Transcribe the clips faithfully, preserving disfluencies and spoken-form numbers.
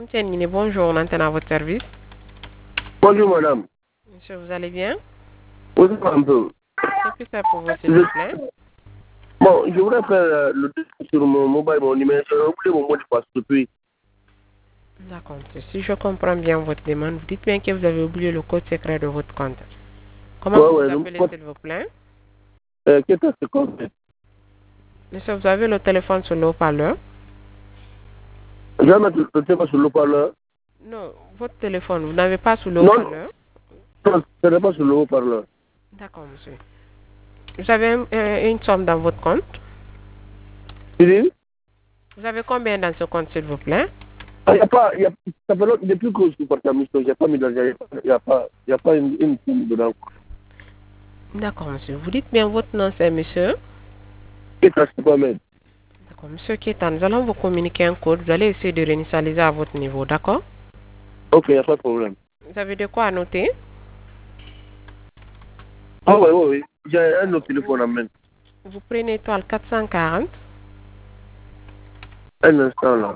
Monsieur Nini, bonjour, on entend à votre service. Bonjour madame. Monsieur, vous allez bien? Oui, un peu. Que puis faire pour vous, s'il vous plaît? Bon, je voudrais faire euh, le test sur mon mobile, mon numéro. J'ai oublié mon mot de passe depuis. D'accord, monsieur. Si je comprends bien votre demande, vous dites bien que vous avez oublié le code secret de votre compte. Comment Ouais, vous ouais, vous le appelez, code. s'il vous plaît? Euh, qu'est-ce que c'est comme ça? Monsieur, vous avez le téléphone sur le haut-parleur? Je vais mettre le téléphone sur le haut-parleur. Non, votre téléphone, vous n'avez pas sur le Non, haut-parleur? non, ce n'est pas sur le haut-parleur. D'accord, monsieur. Vous avez un- un- une somme dans votre compte? Tu dis? Vous avez combien dans ce compte, s'il vous plaît? Il n'y a pas, y a, ça fait longtemps, depuis que je suis parti à mission, il n'y a pas mis d'argent, il n'y a pas, y a pas une, une somme dedans. D'accord, monsieur. Vous dites bien votre nom, c'est monsieur? Qu'est-ce que c'est pas mettre? D'accord, monsieur Kétan, nous allons vous communiquer un code. Vous allez essayer de réinitialiser à votre niveau, d'accord? Ok, il n'y a pas de problème. Vous avez de quoi noter? Ah oui, oui, oui. J'ai un autre téléphone à main. Vous prenez étoile quatre cent quarante. Un instant là.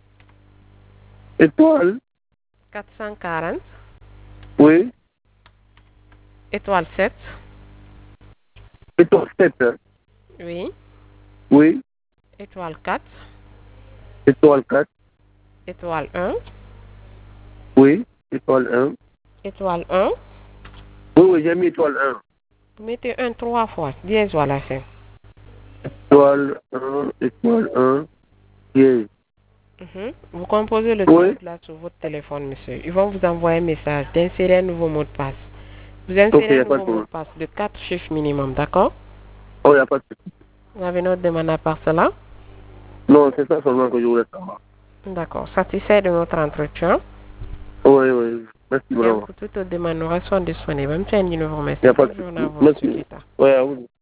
Étoile? quatre cent quarante. Oui. Étoile sept. Étoile sept, hein? Oui. Oui. Étoile quatre. Étoile quatre. Étoile un. Oui. Étoile un. Étoile un. Oui, oui, j'ai mis étoile un. Vous mettez un trois fois. Dièse à la fin. Étoile un, étoile un, dièse. Mhm. Vous composez le Oui. code là sur votre téléphone, monsieur. Ils vont vous envoyer un message d'insérer un nouveau mot de passe. Vous Ok, il insérez n'y un a pas de nouveau mot de problème. passe de quatre chiffres minimum, d'accord? Oh, il n'y a pas de souci. Vous avez une autre demande à part cela? Non, c'est ça seulement que je voulais savoir. D'accord. Satisfait de notre entretien. Oui, oui. Merci Bien, vraiment. pour toute autre demande, nous restons disponibles. Même si nous vous Il remercie. n'y a pas de Bonne journée à souci. vous, monsieur Merci. Kita. Oui, à vous.